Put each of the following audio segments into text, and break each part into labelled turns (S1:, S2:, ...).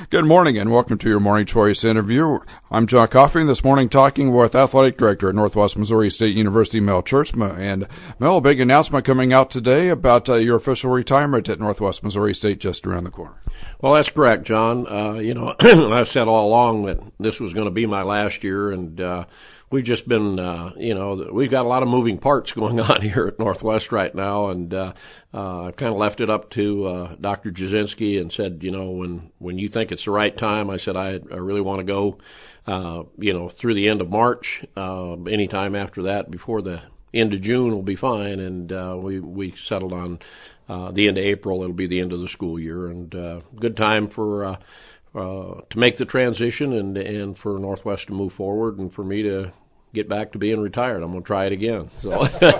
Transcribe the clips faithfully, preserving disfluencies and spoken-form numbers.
S1: Good morning and welcome to your Morning Choice interview. I'm John Coffey, this morning talking with Athletic Director at Northwest Missouri State University, Mel Tjeerdsma. And Mel, a big announcement coming out today about uh, your official retirement at Northwest Missouri State just around the corner.
S2: Well, that's correct, John. Uh, you know, I've said all along that this was going to be my last year, and uh, we've just been, uh, you know, we've got a lot of moving parts going on here at Northwest right now, and uh, uh, I've kind of left it up to uh, Doctor Jasinski and said, you know, when when you think it's the right time, I said I, I really want to go, uh, you know, through the end of March. Uh, anytime after that, before the end of June, will be fine, and uh, we we settled on uh, the end of April. It'll be the end of the school year, and uh, good time for. Uh, Uh, to make the transition and and for Northwest to move forward and for me to get back to being retired. I'm going to try it again. So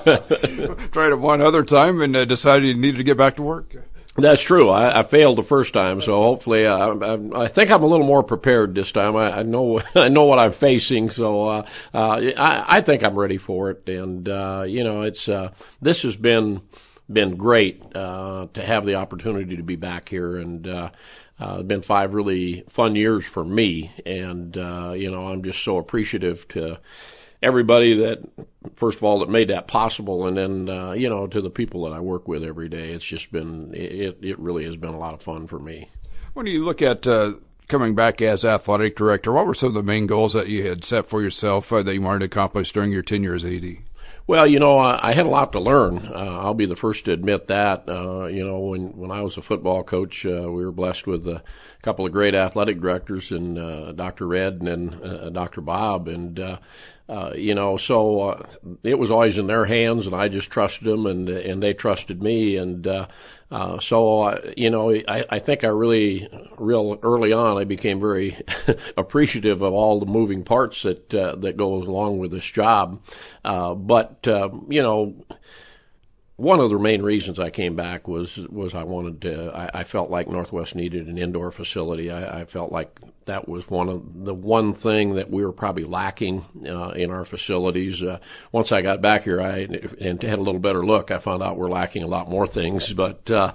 S1: tried it one other time and uh, decided you needed to get back to work.
S2: That's true. I, I failed the first time, so hopefully uh, I, I think I'm a little more prepared this time. I, I know I know what I'm facing, so uh, uh, I, I think I'm ready for it. And uh, you know, it's uh, this has been been great uh, to have the opportunity to be back here and. Uh, Uh, it's been five really fun years for me, and, uh, you know, I'm just so appreciative to everybody that, first of all, that made that possible, and then, uh, you know, to the people that I work with every day. It's just been, it, it really has been a lot of fun for me.
S1: When you look at uh, coming back as athletic director, what were some of the main goals that you had set for yourself uh, that you wanted to accomplish during your tenure as A D?
S2: Well, you know, I, I had a lot to learn. Uh, I'll be the first to admit that. Uh, you know, when, when I was a football coach, uh, we were blessed with a couple of great athletic directors, and uh, Doctor Red and then uh, Doctor Bob. And, uh, uh, you know, so uh, it was always in their hands, and I just trusted them, and and they trusted me. And uh, uh, so, uh, you know, I, I think I really, real early on, I became very appreciative of all the moving parts that uh, that goes along with this job. Uh, but, uh, you know, one of the main reasons I came back was was I wanted to. I, I felt like Northwest needed an indoor facility. I, I felt like that was one of the one thing that we were probably lacking uh, in our facilities. Uh, once I got back here, I and had a little better look. I found out we're lacking a lot more things. But uh,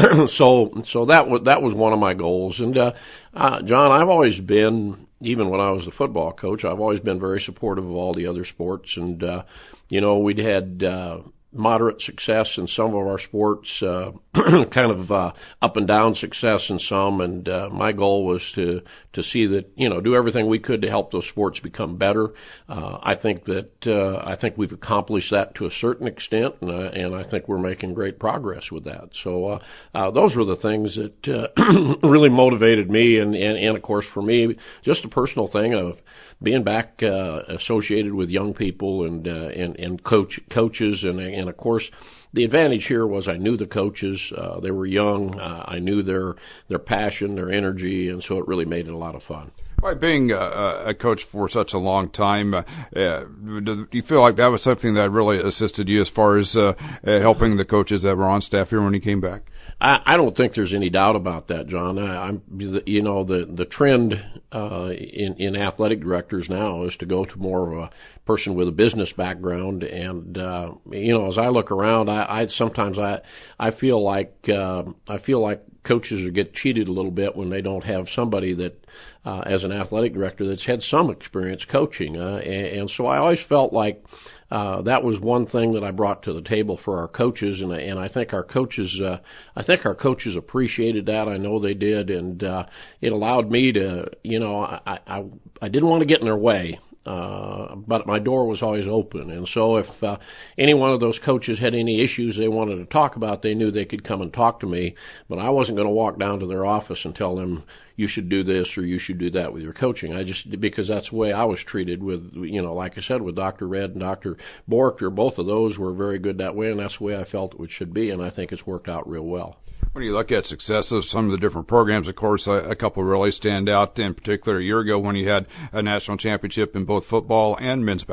S2: so so that was that was one of my goals. And uh, uh, John, I've always been. Even when I was the football coach, I've always been very supportive of all the other sports. And, uh, you know, we'd had uh, moderate success in some of our sports, uh, kind of uh, up and down success in some. And uh, my goal was to, to see that, you know, do everything we could to help those sports become better. Uh, I think that uh, I think we've accomplished that to a certain extent, and, uh, and I think we're making great progress with that. So uh, uh, those were the things that uh, really motivated me, and, and, and, of course, for me, just a personal thing of being back uh, associated with young people and uh, and, and coach coaches, and, and, of course, the advantage here was I knew the coaches. Uh, they were young. Uh, I knew their their passion, their energy, and so it really made it a lot of fun.
S1: By being a, a coach for such a long time, uh, uh, do you feel like that was something that really assisted you as far as uh, uh, helping the coaches that were on staff here when you came back?
S2: I, I don't think there's any doubt about that, John. I, I'm, you know, the the trend uh, in in athletic directors now is to go to more of a person with a business background, and uh, you know, as I look around, I, I sometimes I I feel like uh, I feel like coaches get cheated a little bit when they don't have somebody that, uh, as an athletic director, that's had some experience coaching, uh, and, and so I always felt like. Uh, that was one thing that I brought to the table for our coaches, and and I think our coaches, uh, I think our coaches appreciated that. I know they did, and uh, it allowed me to, you know, I I, I didn't want to get in their way. Uh, but my door was always open. And so if uh, any one of those coaches had any issues they wanted to talk about, they knew they could come and talk to me. But I wasn't going to walk down to their office and tell them, you should do this or you should do that with your coaching. I just, because that's the way I was treated with, you know, like I said, with Doctor Red and Doctor Borchter, both of those were very good that way, and that's the way I felt it should be, and I think it's worked out real well.
S1: When you look at success of some of the different programs, of course, a, a couple really stand out, in particular a year ago when you had a national championship in both football and men's basketball.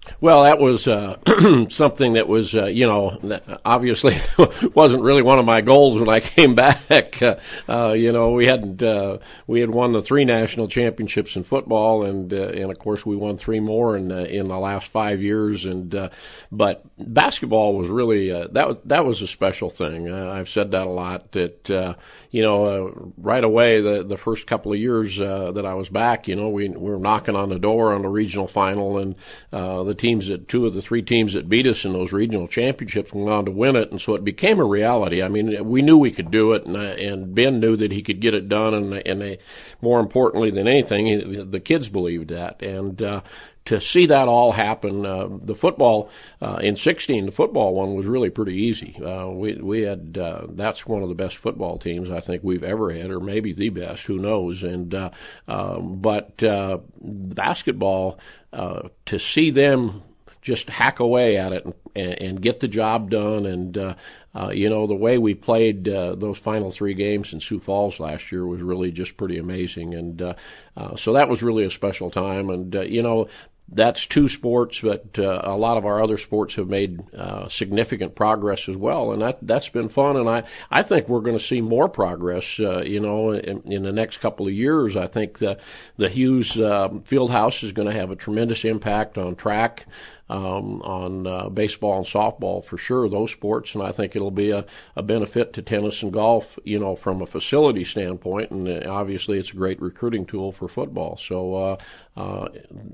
S2: Well, that was uh, something that was, uh, you know, obviously wasn't really one of my goals when I came back. Uh, uh, you know, we hadn't uh, we had won the three national championships in football, and uh, and of course we won three more in uh, in the last five years. And uh, but basketball was really uh, that was that was a special thing. Uh, I've said that a lot. That uh, you know, uh, right away the the first couple of years uh, that I was back, you know, we, we were knocking on the door on the regional final, and uh, the teams that two of the three teams that beat us in those regional championships went on to win it, and so it became a reality. I mean, we knew we could do it, and, uh, and Ben knew that he could get it done, and, and they, more importantly than anything, the kids believed that. And uh, to see that all happen, uh, the football uh, in sixteen, the football one was really pretty easy. Uh, we we had uh, that's one of the best football teams I think we've ever had, or maybe the best, who knows? And uh, um, but uh, basketball, uh, to see them just hack away at it and, and get the job done. And, uh, uh, you know, the way we played uh, those final three games in Sioux Falls last year was really just pretty amazing. And uh, uh, so that was really a special time. And, uh, you know, that's two sports, but uh, a lot of our other sports have made uh, significant progress as well, and that that's been fun. And I I think we're going to see more progress. Uh, you know, in, in the next couple of years. I think the the Hughes uh, Fieldhouse is going to have a tremendous impact on track, um, on uh, baseball and softball for sure, those sports, and I think it'll be a, a benefit to tennis and golf. You know, from a facility standpoint, and obviously it's a great recruiting tool for football. So uh, uh,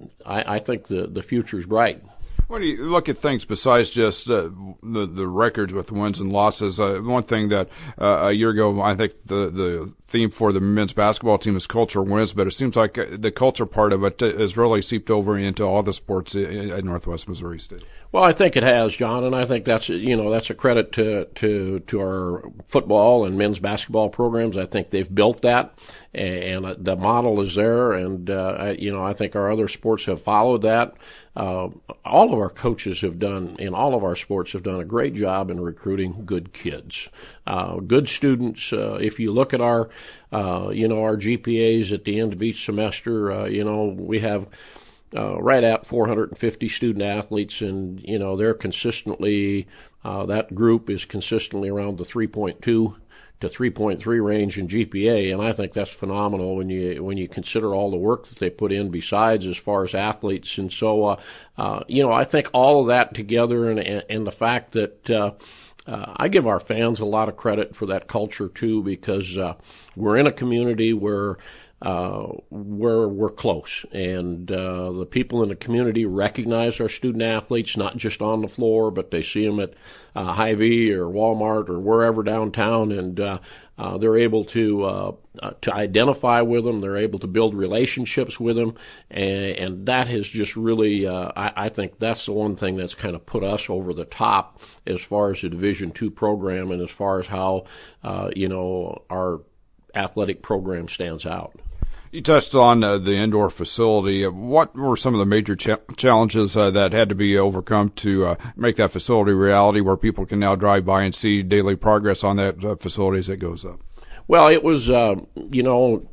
S2: I, I think the the future's bright.
S1: When you look at things besides just uh, the the records with wins and losses, uh, one thing that uh, a year ago I think the the theme for the men's basketball team is culture wins, but it seems like the culture part of it has really seeped over into all the sports at Northwest Missouri State.
S2: Well, I think it has, John, and I think that's you know that's a credit to to to our football and men's basketball programs. I think they've built that, and the model is there, and uh, I, you know I think our other sports have followed that. Uh, all of our coaches have done, in all of our sports, have done a great job in recruiting good kids, uh, good students. Uh, if you look at our, uh, you know, our G P As at the end of each semester, uh, you know, we have uh, right at four hundred fifty student athletes, and you know, they're consistently, uh, that group is consistently around the three point two to three point three range in G P A, and I think that's phenomenal when you when you consider all the work that they put in besides as far as athletes. And so, uh, uh, you know, I think all of that together, and and the fact that uh, uh, I give our fans a lot of credit for that culture too, because uh, we're in a community where uh, we're we're close, and uh, the people in the community recognize our student athletes, not just on the floor, but they see them at uh, Hy-Vee or Walmart or wherever downtown, and uh, uh, they're able to uh, uh, to identify with them. They're able to build relationships with them, and, and that has just really, uh, I, I think that's the one thing that's kind of put us over the top as far as the Division two program, and as far as how uh, you know our athletic program stands out.
S1: You touched on uh, the indoor facility. What were some of the major cha- challenges uh, that had to be overcome to uh, make that facility reality, where people can now drive by and see daily progress on that uh, facility as it goes up?
S2: Well, it was, uh, you know,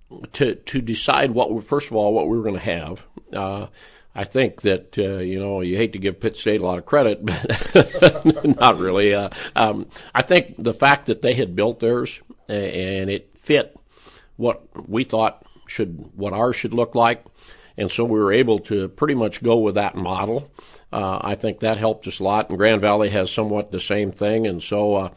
S2: to to decide what we, first of all, what we were going to have. Uh, I think that, uh, you know, you hate to give Pitt State a lot of credit, but not really. Uh, um, I think the fact that they had built theirs and it fit what we thought should, what ours should look like, and so we were able to pretty much go with that model. Uh, I think that helped us a lot, and Grand Valley has somewhat the same thing, and so uh,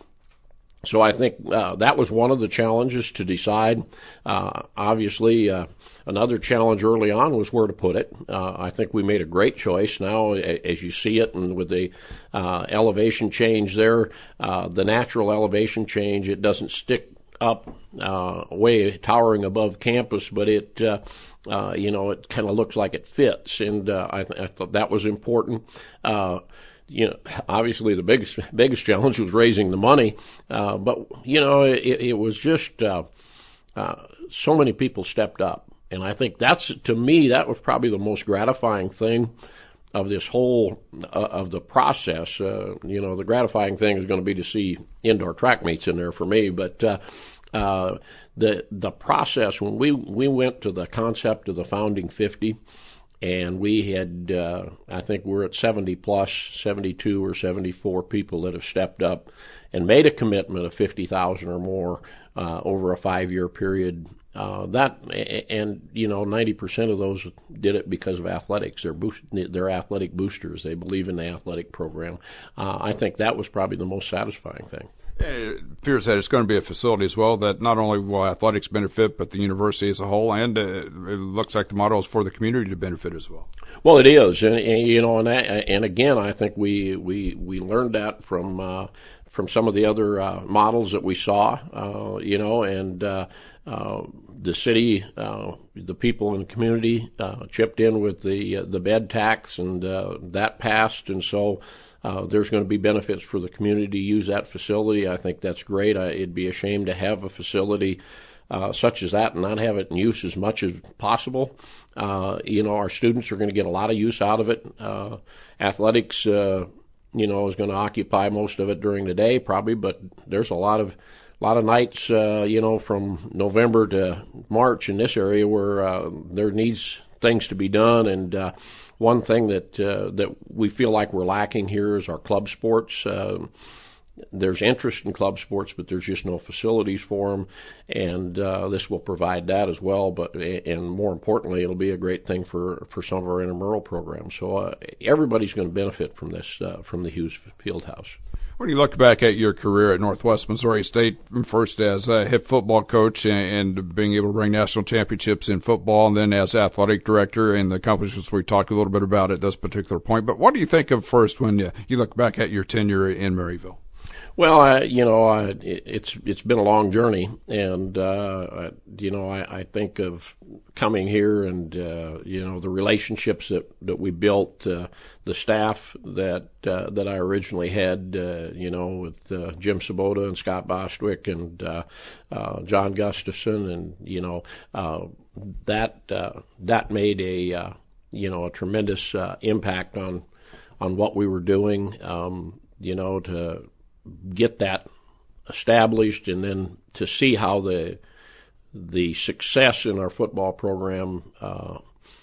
S2: so I think uh, that was one of the challenges to decide. Uh, obviously, uh, another challenge early on was where to put it. Uh, I think we made a great choice now, as you see it, and with the uh, elevation change there, uh, the natural elevation change, it doesn't stick up uh, way towering above campus, but it, uh, uh, you know, it kind of looks like it fits, and uh, I, th- I thought that was important. Uh, you know, obviously the biggest biggest challenge was raising the money, uh, but you know, it, it was just uh, uh, so many people stepped up, and I think that's, to me, that was probably the most gratifying thing of this whole uh, of the process. Uh, you know, the gratifying thing is going to be to see indoor track meets in there for me, but uh, uh, the the process when we we went to the concept of the Founding fifty, And we had, uh, I think we're at seventy plus, seventy-two or seventy-four people that have stepped up and made a commitment of fifty thousand or more uh, over a five-year period. Uh, that and you know, ninety percent of those did it because of athletics. They're boost, they're athletic boosters. They believe in the athletic program. Uh, I think that was probably the most satisfying thing.
S1: It appears that it's going to be a facility as well that not only will athletics benefit, but the university as a whole, and uh, it looks like the model is for the community to benefit as well.
S2: Well, it is, and, and you know, and that, and again, I think we we we learned that from uh, from some of the other uh, models that we saw, uh, you know, and uh, uh, the city, uh, the people in the community uh, chipped in with the uh, the bed tax, and uh, that passed, and so. Uh, there's going to be benefits for the community to use that facility. I think that's great. I, it'd be a shame to have a facility uh, such as that and not have it in use as much as possible. Uh, you know, our students are going to get a lot of use out of it. Uh, athletics, uh, you know, is going to occupy most of it during the day probably, but there's a lot of a lot of nights, uh, you know, from November to March in this area where uh, there needs things to be done. And uh, one thing that uh, that we feel like we're lacking here is our club sports. Uh, there's interest in club sports, but there's just no facilities for them, and uh, this will provide that as well. But and more importantly, it'll be a great thing for, for some of our intramural programs. So uh, everybody's going to benefit from this uh, from the Hughes Fieldhouse.
S1: When you look back at your career at Northwest Missouri State, first as a head football coach and, and being able to bring national championships in football, and then as athletic director and the accomplishments we talked a little bit about at this particular point. But what do you think of first when you, you look back at your tenure in Maryville?
S2: Well, I, you know, I, it, it's it's been a long journey, and uh, I, you know, I, I think of coming here and uh, you know the relationships that that we built, uh, the staff that uh, that I originally had, uh, you know, with uh, Jim Sabota and Scott Bostwick and uh, uh, John Gustafson, and you know uh, that uh, that made a uh, you know a tremendous uh, impact on on what we were doing, um, you know, to get that established, and then to see how the the success in our football program uh,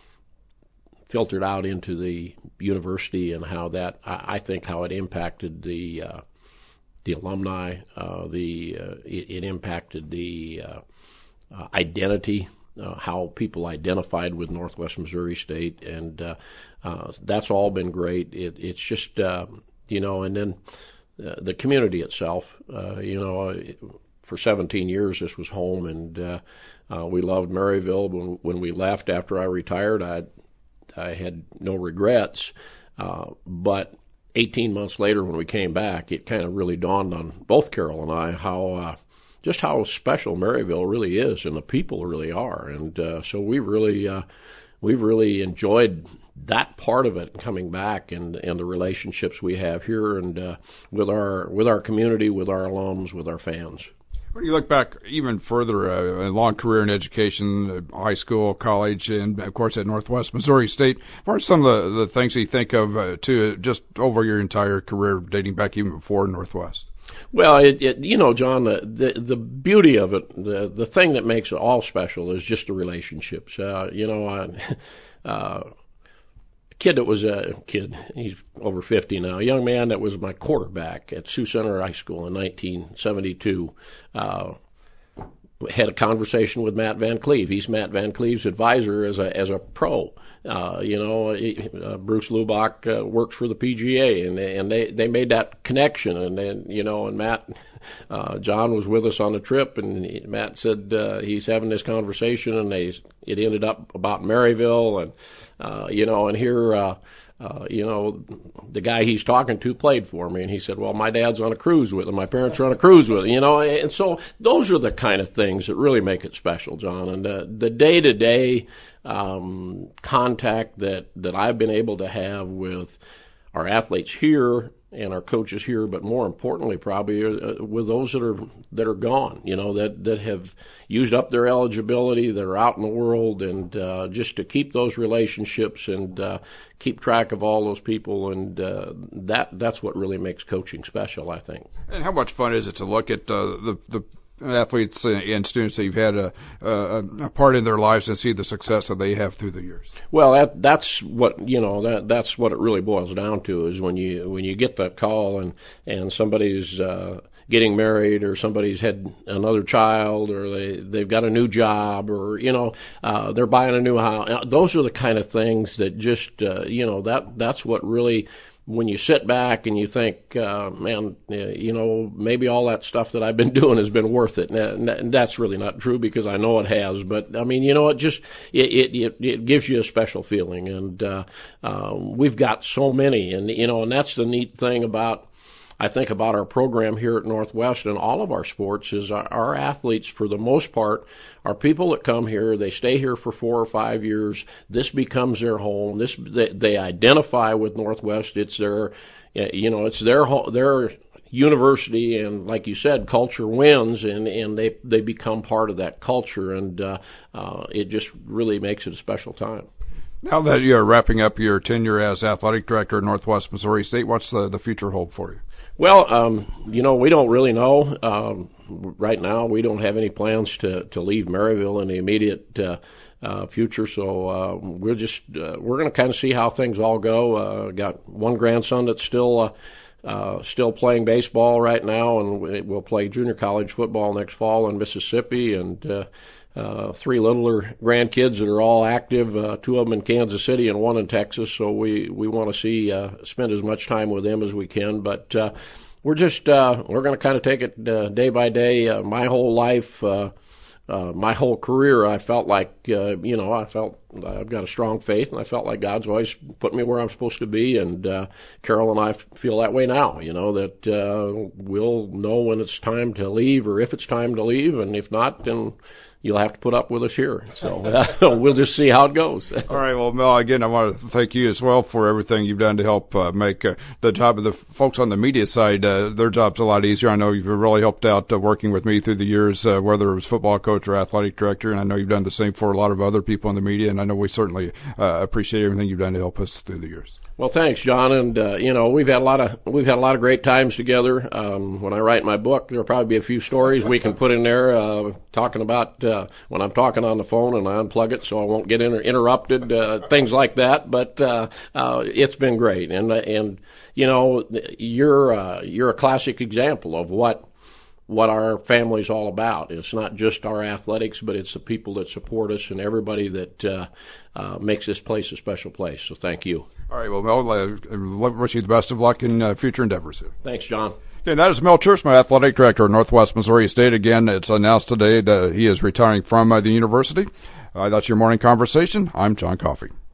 S2: filtered out into the university, and how that I, I think how it impacted the uh, the alumni, uh, the uh, it, it impacted the uh, uh, identity, uh, how people identified with Northwest Missouri State, and uh, uh, that's all been great. It, it's just uh, you know, and then. Uh, the community itself, uh, you know, for seventeen years this was home, and uh, uh, we loved Maryville. When, when we left after I retired, I I had no regrets, uh, but eighteen months later when we came back, it kind of really dawned on both Carol and I how uh, just how special Maryville really is, and the people really are, and uh, so we really uh, we've really enjoyed that part of it coming back, and and the relationships we have here, and uh, with our with our community, with our alums, with our fans.
S1: When you look back even further, uh, a long career in education, uh, high school, college, and of course at Northwest Missouri State, what are some of the, the things you think of uh, to just over your entire career, dating back even before Northwest?
S2: Well, it, it, you know, John, the, the the beauty of it, the the thing that makes it all special is just the relationships. Uh, you know, I, uh, a kid that was a kid, he's over fifty now, a young man that was my quarterback at Sioux Center High School in nineteen seventy-two, uh, had a conversation with Matt Van Cleve. He's Matt Van Cleve's advisor as a as a pro. Uh, you know, he, uh, Bruce Lubach uh, works for the P G A, and and they they made that connection, and then you know, and Matt, uh, John was with us on the trip, and he, Matt said uh, he's having this conversation, and they it ended up about Maryville, and uh, you know, and here. Uh, Uh, you know, the guy he's talking to played for me, and he said, well, my dad's on a cruise with him, my parents are on a cruise with him, you know, and so those are the kind of things that really make it special, John, and the, the day-to-day um, contact that, that I've been able to have with our athletes here and our coaches here, but more importantly, probably uh, with those that are that are gone, you know, that that have used up their eligibility, that are out in the world, and uh, just to keep those relationships and uh, keep track of all those people, and uh, that that's what really makes coaching special, I think.
S1: And how much fun is it to look at uh, the the athletes and students that you've had a, a, a part in their lives and see the success that they have through the years?
S2: Well, that that's what you know that that's what it really boils down to, is when you when you get that call and and somebody's uh, getting married, or somebody's had another child, or they they've got a new job, or you know uh, they're buying a new house. Those are the kind of things that just uh, you know that that's what really, when you sit back and you think, uh, man, you know, maybe all that stuff that I've been doing has been worth it. And that's really not true, because I know it has. But I mean, you know, it just it it it gives you a special feeling, and uh, uh, we've got so many, and you know, and that's the neat thing about, I think, about our program here at Northwest and all of our sports, is our, our athletes, for the most part, are people that come here. They stay here for four or five years. This becomes their home. This they, they identify with Northwest. It's their, you know, it's their their university, and like you said, culture wins, and and they they become part of that culture, and uh, uh, it just really makes it a special time.
S1: Now that you're wrapping up your tenure as athletic director at Northwest Missouri State, what's the, the future hold for you?
S2: Well, um, you know, we don't really know. Um, right now, we don't have any plans to, to leave Maryville in the immediate uh, uh, future. So uh, we're just uh, we're going to kind of see how things all go. Uh, got one grandson that's still uh, uh, still playing baseball right now, and we'll play junior college football next fall in Mississippi, and uh, Uh, three littler grandkids that are all active, uh, two of them in Kansas City and one in Texas. So we, we want to see, uh, spend as much time with them as we can. But, uh, we're just, uh, we're going to kind of take it, uh, day by day. Uh, my whole life, uh, uh, my whole career, I felt like, uh, you know, I felt I've got a strong faith, and I felt like God's always put me where I'm supposed to be. And, uh, Carol and I feel that way now, you know, that, uh, we'll know when it's time to leave, or if it's time to leave. And if not, then you'll have to put up with us here. So uh, we'll just see how it goes.
S1: All right. Well, Mel, again, I want to thank you as well for everything you've done to help uh, make uh, the job of the folks on the media side, uh, their jobs a lot easier. I know you've really helped out uh, working with me through the years, uh, whether it was football coach or athletic director, and I know you've done the same for a lot of other people in the media, and I know we certainly uh, appreciate everything you've done to help us through the years.
S2: Well, thanks, John. And uh, you know, we've had a lot of we've had a lot of great times together. Um, when I write my book, there'll probably be a few stories we can put in there, uh, talking about uh, when I'm talking on the phone and I unplug it so I won't get inter- interrupted, uh, things like that. But uh, uh, it's been great, and and you know, you're uh, you're a classic example of what. what our family's all about. It's not just our athletics, but it's the people that support us and everybody that uh, uh, makes this place a special place. So thank you.
S1: All right. Well, Mel, uh, wish you the best of luck in uh, future endeavors.
S2: Thanks, John.
S1: Okay, that is Mel Tjeerdsma, athletic director at Northwest Missouri State. Again, it's announced today that he is retiring from uh, the university. Uh, that's your morning conversation. I'm John Coffey.